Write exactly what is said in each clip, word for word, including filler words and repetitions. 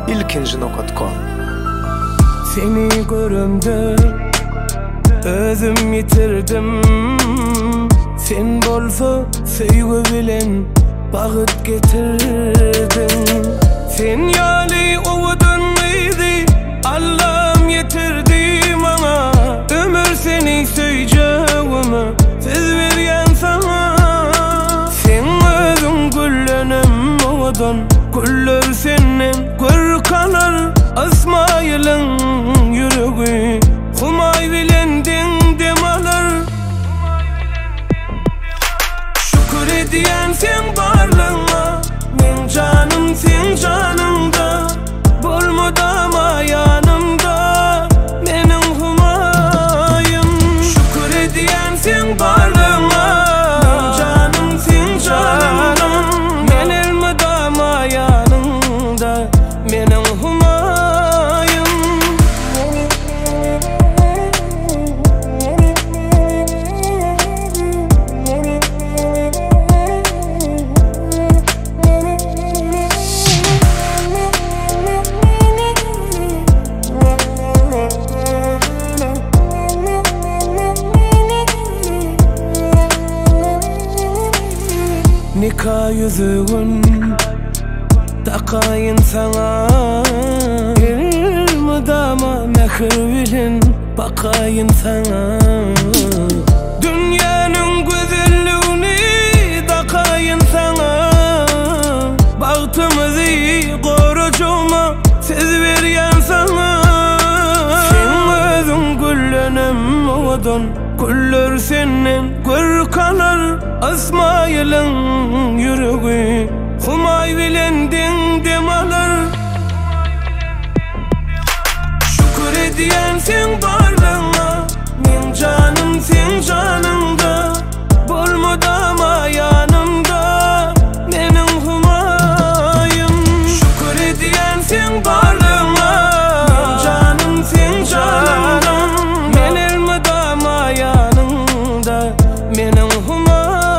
ilkinci nokta com. Seni görümde özüm yitirdim. Sen bolsa sevgi bilen bağıt getirdin. Sen yali ovudun mıydı, Allah'ım yetirdi bana. Ömür seni söyleyeceğimi söz veryen sana. Sen özün güllenim ovudun, güller senin gör kanar. Asmayılın yüreği humay bilendin demalar. Şükür ediyen sen varlığına, men canım sen canımda. Bulmadı ama yanımda menin humayım. Şükür ediyen sen varlığına, men canım sen canımda. Men elmedi ama yanımda menin humayım. Nikah yüzüğün takayın sana. Elmadama mehir bilin bakayın sana. Dünyanın güzelliğini takayın sana. Bahtımızı korucuma söz veryen sana. Sen özün güllenim ovudun, güller senin gör kanar. Asmayılın yüreği humay bilendin demalar. Şükür ediyen sen varlığına, men canım sen canımda. Bulmadı ama yanımda menin humayım. Şükür ediyen sen varlığına, men canım sen canımda. Men elmedi ama yanımda menin humayım.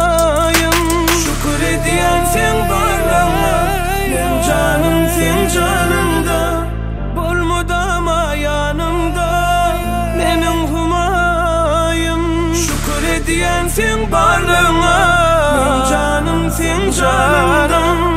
Şükür ediyen sen varlığına, men canım sen canımda. Bulmadı ama yanımda menin humayım. Şükür ediyen sen varlığına, men canım sen canımda.